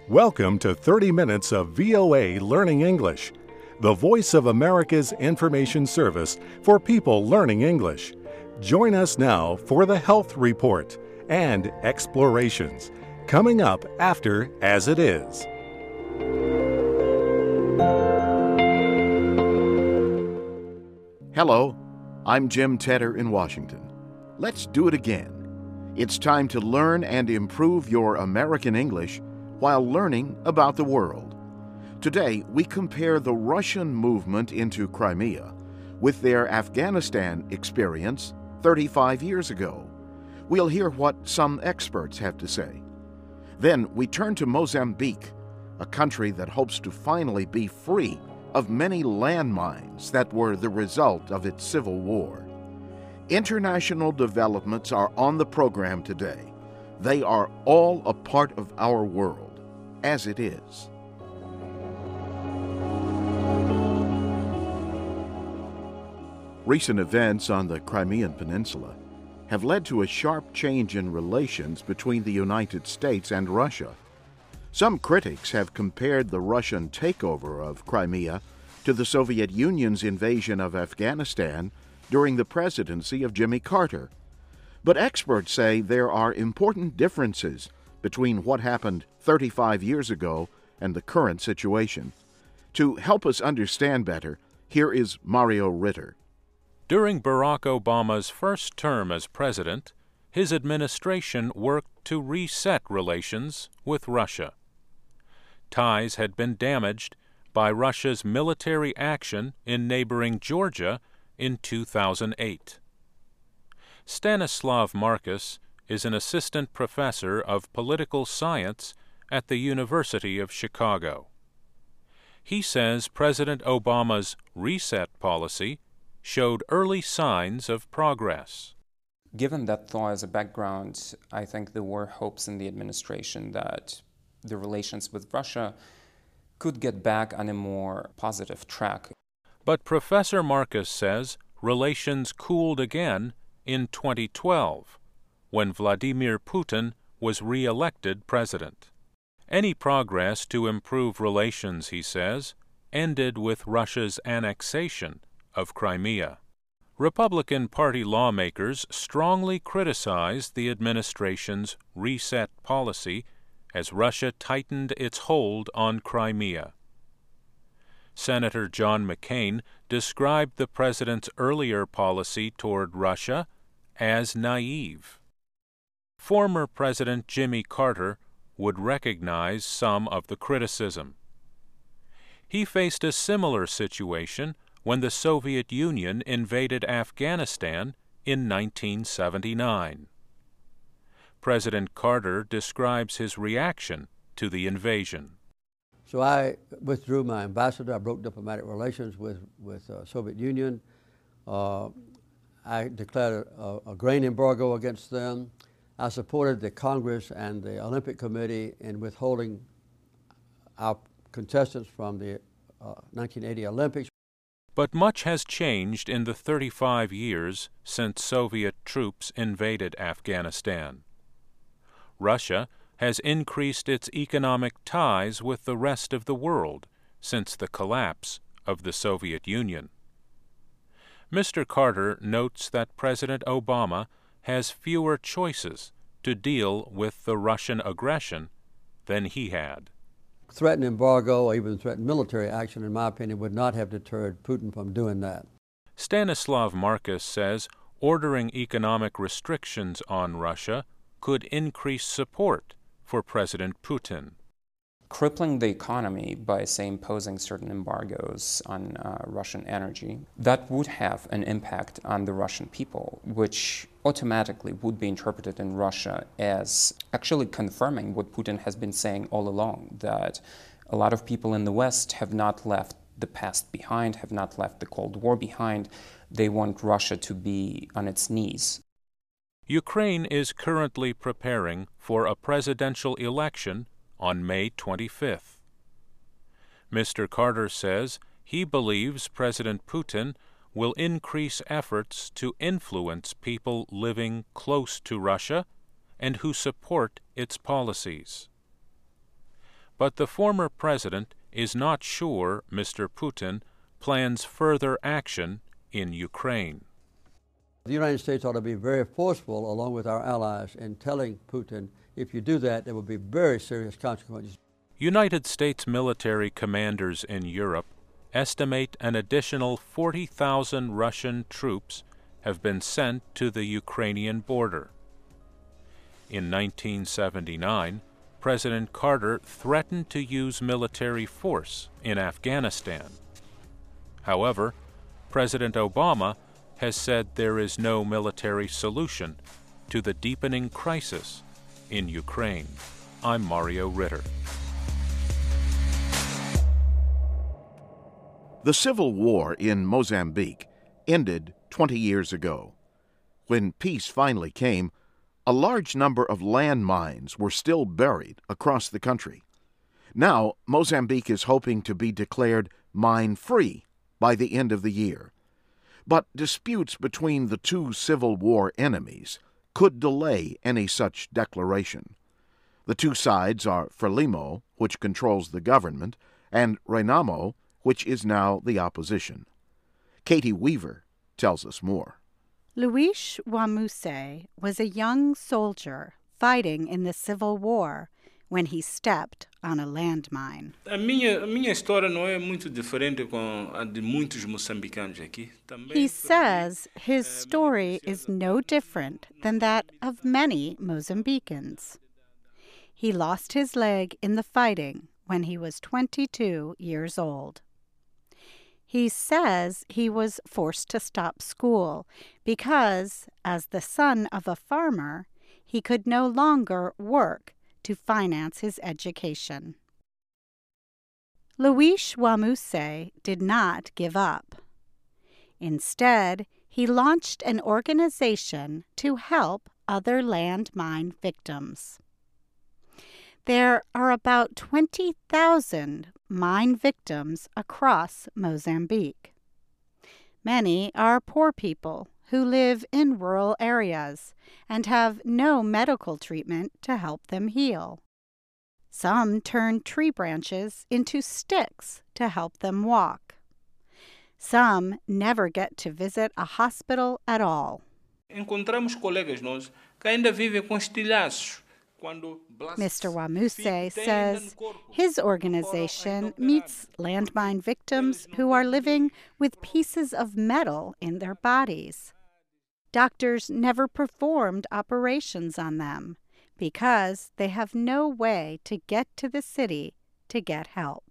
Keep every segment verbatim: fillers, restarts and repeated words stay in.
Welcome to thirty minutes of V O A Learning English, the voice of America's information service for people learning English. Join us now for the Health Report and Explorations, coming up after As It Is. Hello, I'm Jim Tedder in Washington. Let's do it again. It's time to learn and improve your American English while learning about the world. Today, we compare the Russian movement into Crimea with their Afghanistan experience thirty-five years ago. We'll hear what some experts have to say. Then we turn to Mozambique, a country that hopes to finally be free of many landmines that were the result of its civil war. International developments are on the program today. They are all a part of our world, as it is. Recent events on the Crimean Peninsula have led to a sharp change in relations between the United States and Russia. Some critics have compared the Russian takeover of Crimea to the Soviet Union's invasion of Afghanistan during the presidency of Jimmy Carter. But experts say there are important differences between what happened thirty-five years ago and the current situation. To help us understand better, here is Mario Ritter. During Barack Obama's first term as president, his administration worked to reset relations with Russia. Ties had been damaged by Russia's military action in neighboring Georgia in two thousand eight. Stanislav Marcus is an assistant professor of political science at the University of Chicago. He says President Obama's reset policy showed early signs of progress. Given that thaw as a background, I think there were hopes in the administration that the relations with Russia could get back on a more positive track. But Professor Marcus says relations cooled again in twenty twelve, when Vladimir Putin was re-elected president. Any progress to improve relations, he says, ended with Russia's annexation of Crimea. Republican Party lawmakers strongly criticized the administration's reset policy as Russia tightened its hold on Crimea. Senator John McCain described the president's earlier policy toward Russia as naive. Former President Jimmy Carter would recognize some of the criticism. He faced a similar situation when the Soviet Union invaded Afghanistan in nineteen seventy-nine. President Carter describes his reaction to the invasion. So I withdrew my ambassador. I broke diplomatic relations with with uh, Soviet Union. Uh, I declared a, a grain embargo against them. I supported the Congress and the Olympic Committee in withholding our contestants from the uh, nineteen eighty Olympics. But much has changed in the thirty-five years since Soviet troops invaded Afghanistan. Russia has increased its economic ties with the rest of the world since the collapse of the Soviet Union. Mister Carter notes that President Obama has fewer choices to deal with the Russian aggression than he had. Threatened embargo or even threatened military action, in my opinion, would not have deterred Putin from doing that. Stanislav Marcus says ordering economic restrictions on Russia could increase support for President Putin. Crippling the economy by, say, imposing certain embargoes on uh, Russian energy, that would have an impact on the Russian people, which automatically would be interpreted in Russia as actually confirming what Putin has been saying all along, that a lot of people in the West have not left the past behind, have not left the Cold War behind. They want Russia to be on its knees. Ukraine is currently preparing for a presidential election on May twenty-fifth. Mister Carter says he believes President Putin will increase efforts to influence people living close to Russia and who support its policies. But the former president is not sure Mister Putin plans further action in Ukraine. The United States ought to be very forceful, along with our allies, in telling Putin, if you do that, there will be very serious consequences. United States military commanders in Europe estimate an additional forty thousand Russian troops have been sent to the Ukrainian border. In nineteen seventy-nine, President Carter threatened to use military force in Afghanistan. However, President Obama has said there is no military solution to the deepening crisis in Ukraine. I'm Mario Ritter. The civil war in Mozambique ended twenty years ago. When peace finally came, a large number of landmines were still buried across the country. Now, Mozambique is hoping to be declared mine-free by the end of the year. But disputes between the two Civil War enemies could delay any such declaration. The two sides are Frelimo, which controls the government, and Renamo, which is now the opposition. Katie Weaver tells us more. Luis Wamuse was a young soldier fighting in the Civil War when he stepped on a landmine. A minha, a minha história não é muito diferente com a de muitos moçambicanos aqui. He says his story is no different than that of many Mozambicans. He lost his leg in the fighting when he was twenty-two years old. He says he was forced to stop school because, as the son of a farmer, he could no longer work to finance his education. Luis Wamuse did not give up. Instead, he launched an organization to help other landmine victims. There are about twenty thousand mine victims across Mozambique. Many are poor people who live in rural areas and have no medical treatment to help them heal. Some turn tree branches into sticks to help them walk. Some never get to visit a hospital at all. Encontramos colegas nossos que ainda vivem com estilhaços. Mister Wamuse says his organization meets landmine victims who are living with pieces of metal in their bodies. Doctors never performed operations on them because they have no way to get to the city to get help.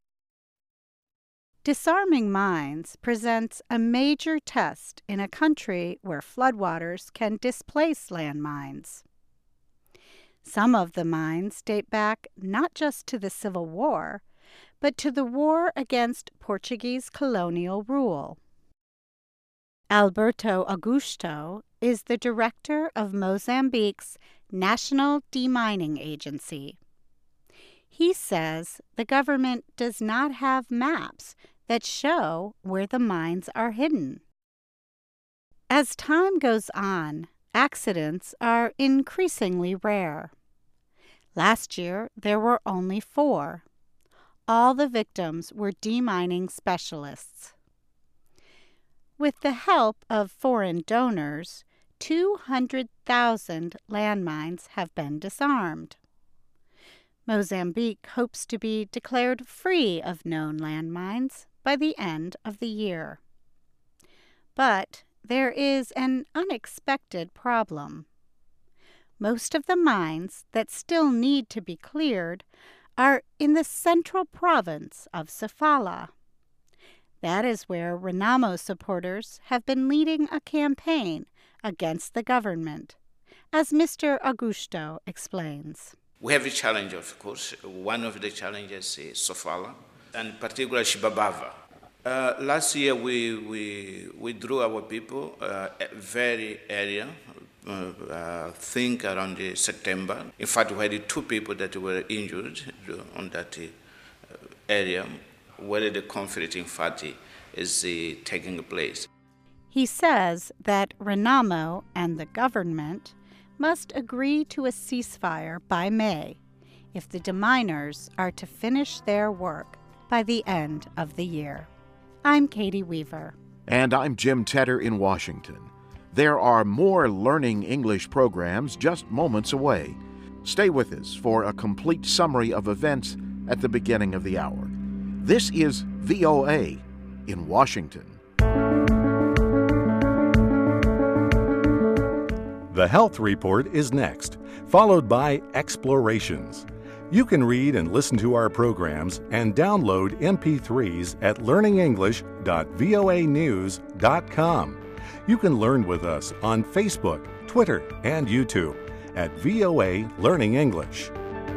Disarming mines presents a major test in a country where floodwaters can displace landmines. Some of the mines date back not just to the Civil War, but to the war against Portuguese colonial rule. Alberto Augusto is the director of Mozambique's National Demining Agency. He says the government does not have maps that show where the mines are hidden. As time goes on, accidents are increasingly rare. Last year, there were only four. All the victims were demining specialists. With the help of foreign donors, two hundred thousand landmines have been disarmed. Mozambique hopes to be declared free of known landmines by the end of the year. But there is an unexpected problem. Most of the mines that still need to be cleared are in the central province of Sofala. That is where Renamo supporters have been leading a campaign against the government, as Mister Augusto explains. We have a challenge, of course. One of the challenges is Sofala, and particularly Shibabava. Uh, last year, we, we, we drew our people uh, a very area, uh, uh, think around uh, September. In fact, we had two people that were injured on that uh, area, where the conflict, in fact, is uh, taking place. He says that Renamo and the government must agree to a ceasefire by May, if the deminers are to finish their work by the end of the year. I'm Katie Weaver. And I'm Jim Tedder in Washington. There are more Learning English programs just moments away. Stay with us for a complete summary of events at the beginning of the hour. This is V O A in Washington. The Health Report is next, followed by Explorations. You can read and listen to our programs and download M P threes at learning english dot voa news dot com. You can learn with us on Facebook, Twitter, and YouTube at V O A Learning English.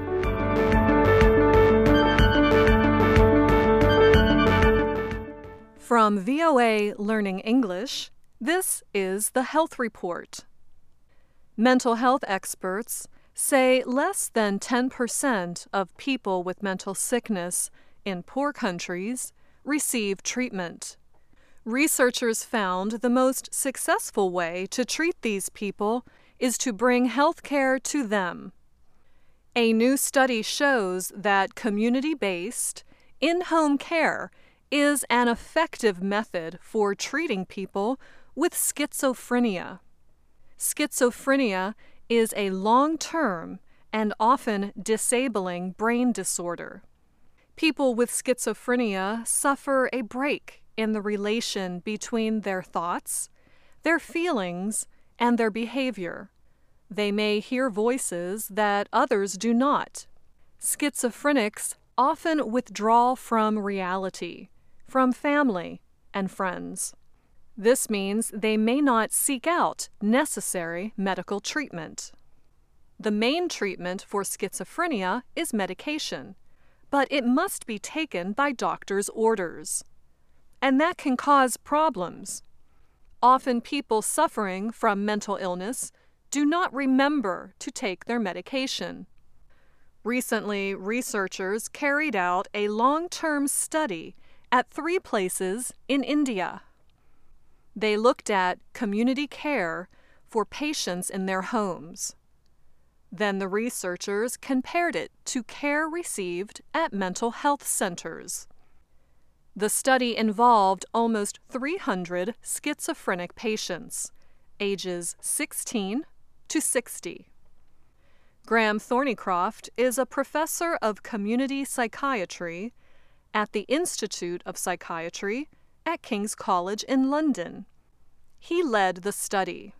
From V O A Learning English, this is the Health Report. Mental health experts say less than ten percent of people with mental sickness in poor countries receive treatment. Researchers found the most successful way to treat these people is to bring health care to them. A new study shows that community-based, in-home care is an effective method for treating people with schizophrenia. Schizophrenia is a long-term and often disabling brain disorder. People with schizophrenia suffer a break in the relation between their thoughts, their feelings, and their behavior. They may hear voices that others do not. Schizophrenics often withdraw from reality, from family and friends. This means they may not seek out necessary medical treatment. The main treatment for schizophrenia is medication, but it must be taken by doctor's orders. And that can cause problems. Often people suffering from mental illness do not remember to take their medication. Recently, researchers carried out a long-term study at three places in India. They looked at community care for patients in their homes. Then the researchers compared it to care received at mental health centers. The study involved almost three hundred schizophrenic patients, ages sixteen to sixty. Graham Thornycroft is a professor of community psychiatry at the Institute of Psychiatry at King's College in London. He led the study.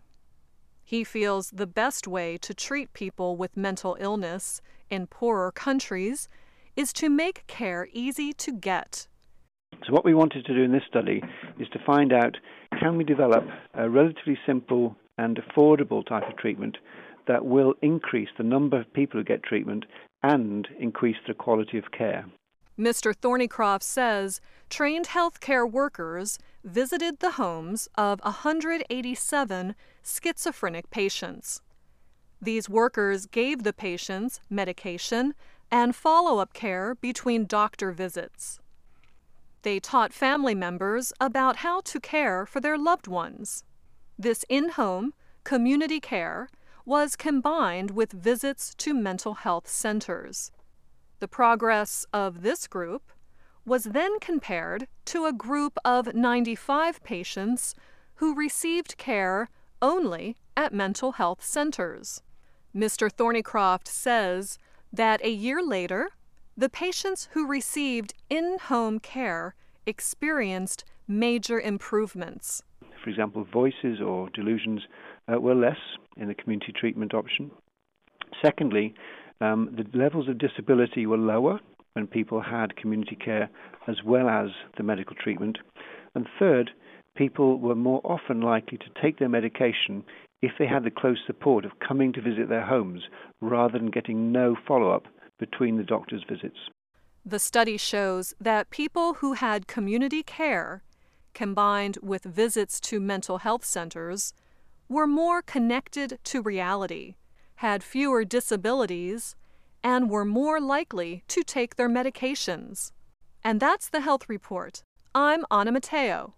He feels the best way to treat people with mental illness in poorer countries is to make care easy to get. So what we wanted to do in this study is to find out, can we develop a relatively simple and affordable type of treatment that will increase the number of people who get treatment and increase the quality of care. Mister Thornycroft says trained healthcare workers visited the homes of one hundred eighty-seven schizophrenic patients. These workers gave the patients medication and follow-up care between doctor visits. They taught family members about how to care for their loved ones. This in-home community care was combined with visits to mental health centers. The progress of this group was then compared to a group of ninety-five patients who received care only at mental health centers. Mister Thornycroft says that a year later, the patients who received in-home care experienced major improvements. For example, voices or delusions uh, were less in the community treatment option. Secondly, um, the levels of disability were lower when people had community care as well as the medical treatment. And third, people were more often likely to take their medication if they had the close support of coming to visit their homes rather than getting no follow-up between the doctor's visits. The study shows that people who had community care, combined with visits to mental health centers, were more connected to reality, had fewer disabilities, and were more likely to take their medications. And that's the Health Report. I'm Anna Mateo.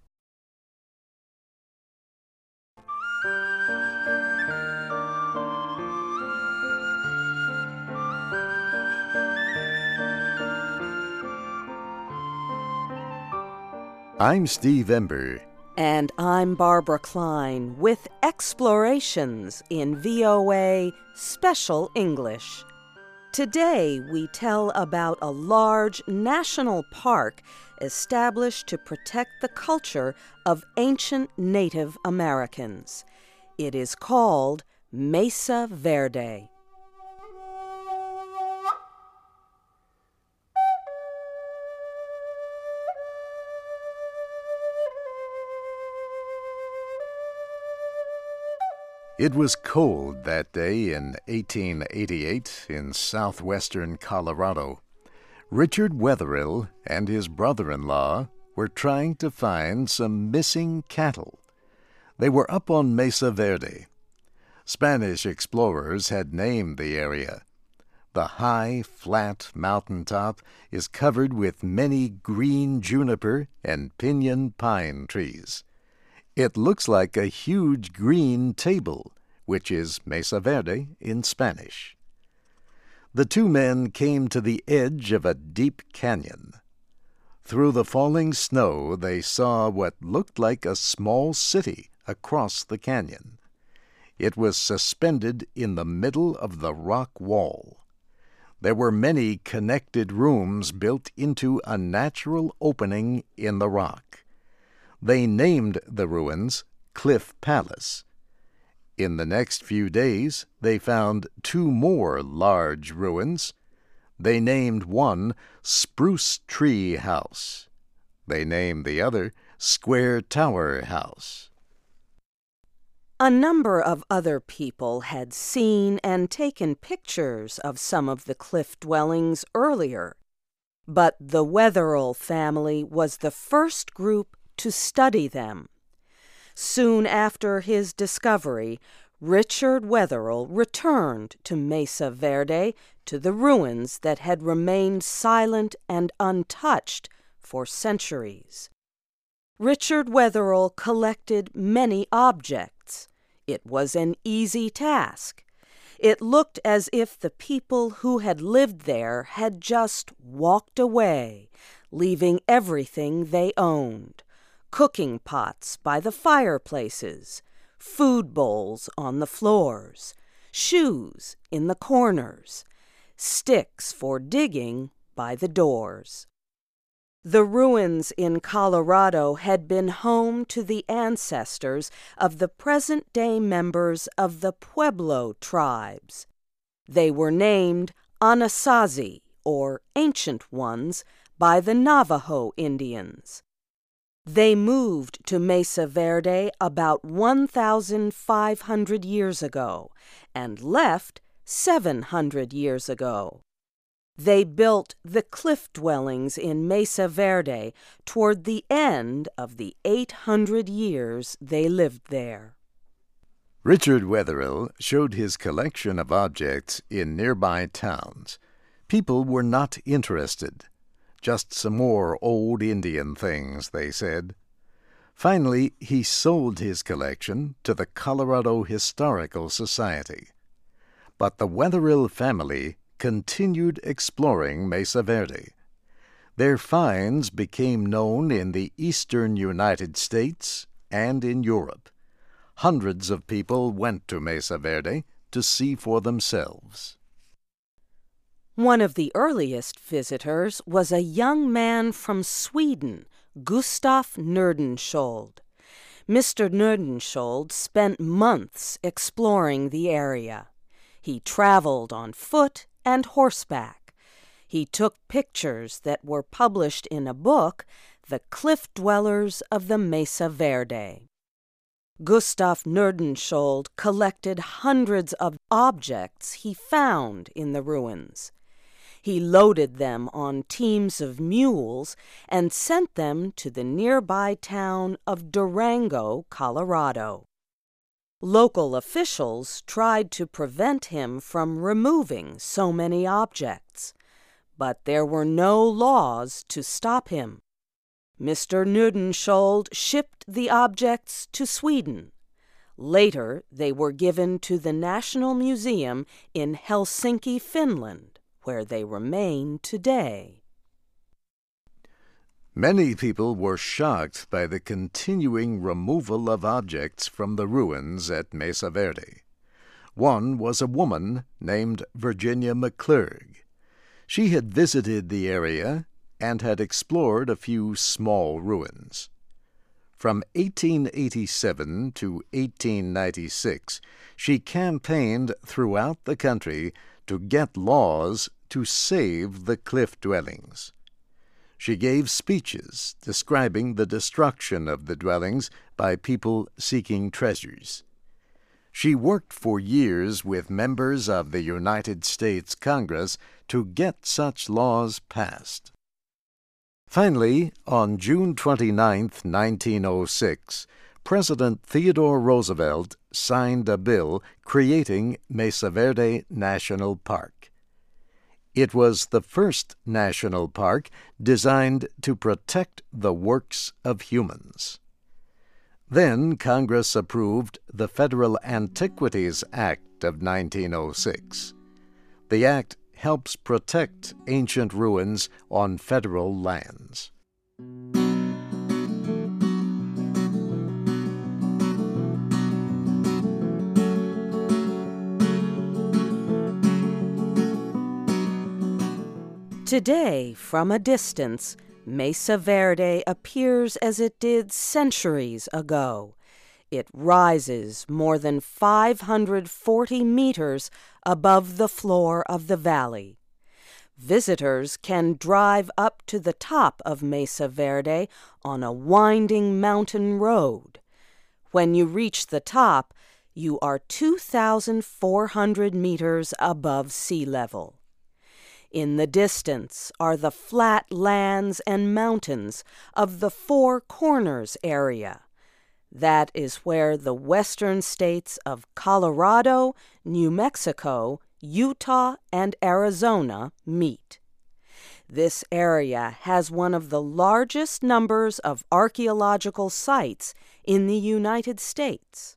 I'm Steve Ember. And I'm Barbara Klein with Explorations in V O A Special English. Today we tell about a large national park established to protect the culture of ancient Native Americans. It is called Mesa Verde. It was cold that day in eighteen eighty-eight in southwestern Colorado. Richard Wetherill and his brother-in-law were trying to find some missing cattle. They were up on Mesa Verde. Spanish explorers had named the area. The high, flat mountaintop is covered with many green juniper and pinyon pine trees. It looks like a huge green table, which is Mesa Verde in Spanish. The two men came to the edge of a deep canyon. Through the falling snow, they saw what looked like a small city across the canyon. It was suspended in the middle of the rock wall. There were many connected rooms built into a natural opening in the rock. They named the ruins Cliff Palace. In the next few days, they found two more large ruins. They named one Spruce Tree House. They named the other Square Tower House. A number of other people had seen and taken pictures of some of the cliff dwellings earlier, but the Wetherill family was the first group to study them. Soon after his discovery, Richard Wetherill returned to Mesa Verde, to the ruins that had remained silent and untouched for centuries. Richard Wetherill collected many objects. It was an easy task. It looked as if the people who had lived there had just walked away, leaving everything they owned. Cooking pots by the fireplaces, food bowls on the floors, shoes in the corners, sticks for digging by the doors. The ruins in Colorado had been home to the ancestors of the present-day members of the Pueblo tribes. They were named Anasazi, or Ancient Ones, by the Navajo Indians. They moved to Mesa Verde about one thousand five hundred years ago and left seven hundred years ago. They built the cliff dwellings in Mesa Verde toward the end of the eight hundred years they lived there. Richard Wetherill showed his collection of objects in nearby towns. People were not interested. Just some more old Indian things, they said. Finally, he sold his collection to the Colorado Historical Society. But the Wetherill family continued exploring Mesa Verde. Their finds became known in the eastern United States and in Europe. Hundreds of people went to Mesa Verde to see for themselves. One of the earliest visitors was a young man from Sweden, Gustaf Nordenskjöld. Mister Nordenskjöld spent months exploring the area. He traveled on foot and horseback. He took pictures that were published in a book, The Cliff Dwellers of the Mesa Verde. Gustaf Nordenskjöld collected hundreds of objects he found in the ruins. He loaded them on teams of mules and sent them to the nearby town of Durango, Colorado. Local officials tried to prevent him from removing so many objects, but there were no laws to stop him. Mister Nordenskjöld shipped the objects to Sweden. Later, they were given to the National Museum in Helsinki, Finland, where they remain today. Many people were shocked by the continuing removal of objects from the ruins at Mesa Verde. One was a woman named Virginia McClurg. She had visited the area and had explored a few small ruins. From eighteen eighty-seven to eighteen ninety-six, she campaigned throughout the country to get laws to save the cliff dwellings. She gave speeches describing the destruction of the dwellings by people seeking treasures. She worked for years with members of the United States Congress to get such laws passed. Finally, on June twenty-ninth, nineteen oh six, President Theodore Roosevelt signed a bill creating Mesa Verde National Park. It was the first national park designed to protect the works of humans. Then Congress approved the Federal Antiquities Act of nineteen oh six. The act helps protect ancient ruins on federal lands. Today, from a distance, Mesa Verde appears as it did centuries ago. It rises more than five hundred forty meters above the floor of the valley. Visitors can drive up to the top of Mesa Verde on a winding mountain road. When you reach the top, you are two thousand four hundred meters above sea level. In the distance are the flat lands and mountains of the Four Corners area. That is where the western states of Colorado, New Mexico, Utah, and Arizona meet. This area has one of the largest numbers of archaeological sites in the United States.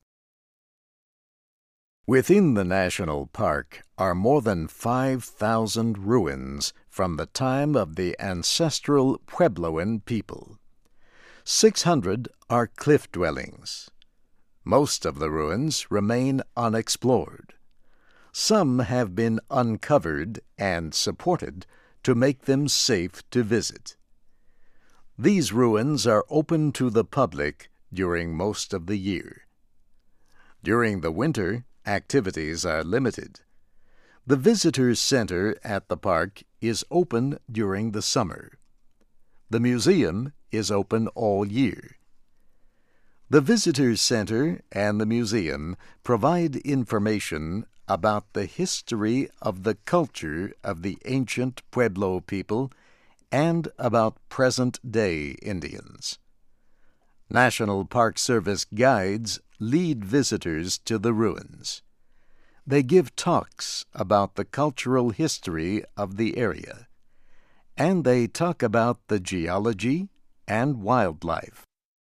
Within the national park are more than five thousand ruins from the time of the ancestral Puebloan people. six hundred are cliff dwellings. Most of the ruins remain unexplored. Some have been uncovered and supported to make them safe to visit. These ruins are open to the public during most of the year. During the winter, activities are limited. The Visitors Center at the park is open during the summer. The museum is open all year. The Visitors Center and the museum provide information about the history of the culture of the ancient Pueblo people and about present-day Indians. National Park Service guides lead visitors to the ruins. They give talks about the cultural history of the area, and they talk about the geology and wildlife.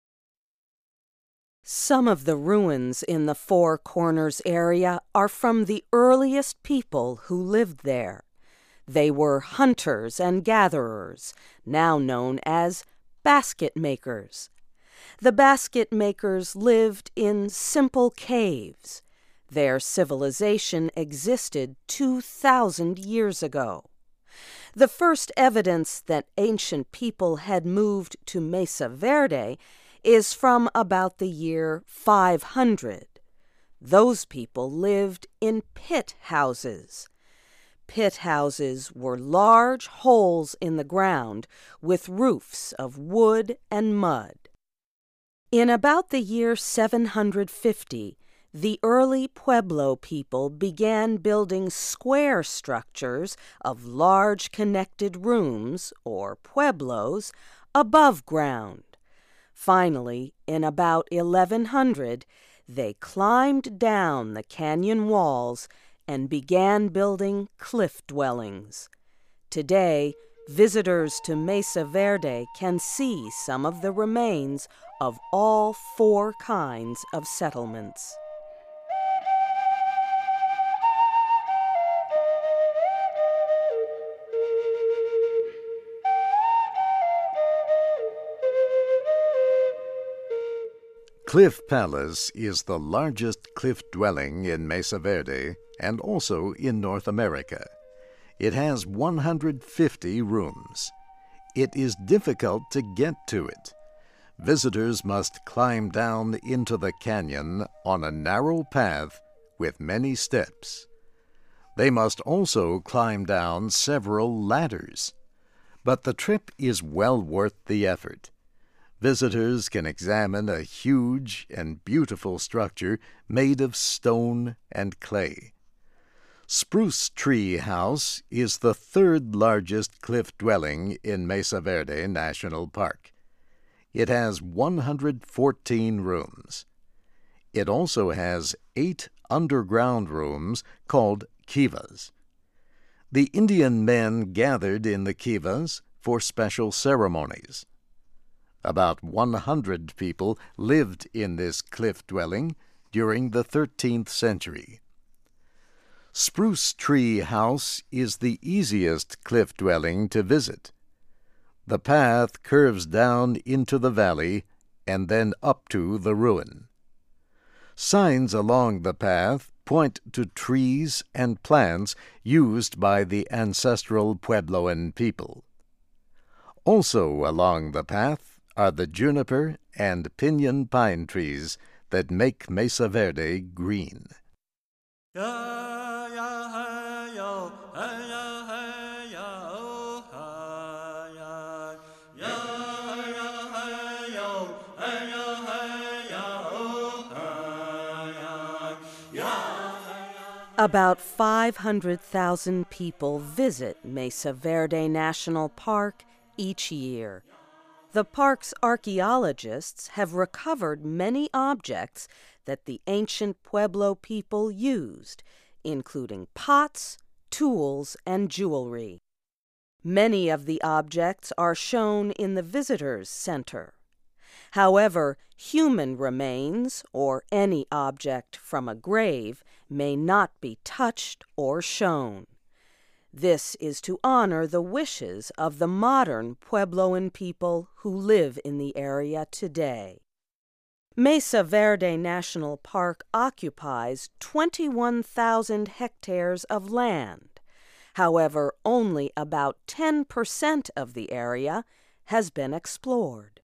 Some of the ruins in the Four Corners area are from the earliest people who lived there. They were hunters and gatherers, now known as basket makers. The basket makers lived in simple caves. Their civilization existed two thousand years ago. The first evidence that ancient people had moved to Mesa Verde is from about the year five hundred. Those people lived in pit houses. Pit houses were large holes in the ground with roofs of wood and mud. In about the year seven hundred fifty, the early Pueblo people began building square structures of large connected rooms, or pueblos, above ground. Finally, in about eleven hundred, they climbed down the canyon walls and began building cliff dwellings. Today, visitors to Mesa Verde can see some of the remains of all four kinds of settlements. Cliff Palace is the largest cliff dwelling in Mesa Verde and also in North America. It has one hundred fifty rooms. It is difficult to get to it. Visitors must climb down into the canyon on a narrow path with many steps. They must also climb down several ladders. But the trip is well worth the effort. Visitors can examine a huge and beautiful structure made of stone and clay. Spruce Tree House is the third largest cliff dwelling in Mesa Verde National Park. It has one hundred fourteen rooms. It also has eight underground rooms called kivas. The Indian men gathered in the kivas for special ceremonies. About one hundred people lived in this cliff dwelling during the thirteenth century. Spruce Tree House is the easiest cliff dwelling to visit. The path curves down into the valley and then up to the ruin. Signs along the path point to trees and plants used by the ancestral Puebloan people. Also along the path are the juniper and pinyon pine trees that make Mesa Verde green. About five hundred thousand people visit Mesa Verde National Park each year. The park's archaeologists have recovered many objects that the ancient Pueblo people used, including pots, tools, and jewelry. Many of the objects are shown in the Visitors Center. However, human remains, or any object from a grave, may not be touched or shown. This is to honor the wishes of the modern Puebloan people who live in the area today. Mesa Verde National Park occupies twenty-one thousand hectares of land. However, only about ten percent of the area has been explored.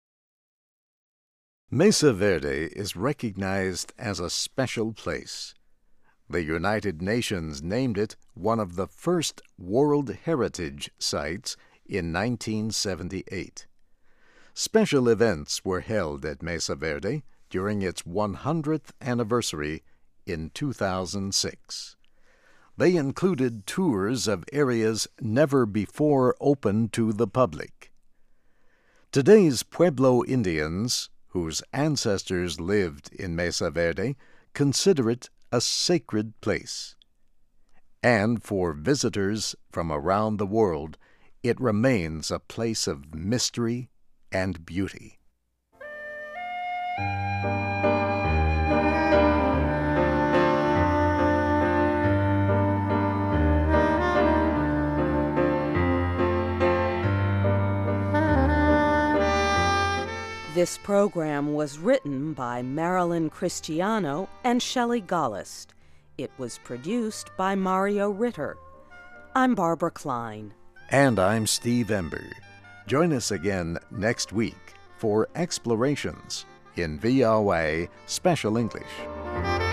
Mesa Verde is recognized as a special place. The United Nations named it one of the first World Heritage Sites in nineteen seventy-eight. Special events were held at Mesa Verde during its one hundredth anniversary in two thousand six. They included tours of areas never before open to the public. Today's Pueblo Indians, whose ancestors lived in Mesa Verde, consider it a sacred place. And for visitors from around the world, it remains a place of mystery and beauty. This program was written by Marilyn Cristiano and Shelley Gollust. It was produced by Mario Ritter. I'm Barbara Klein. And I'm Steve Ember. Join us again next week for Explorations in V O A Special English.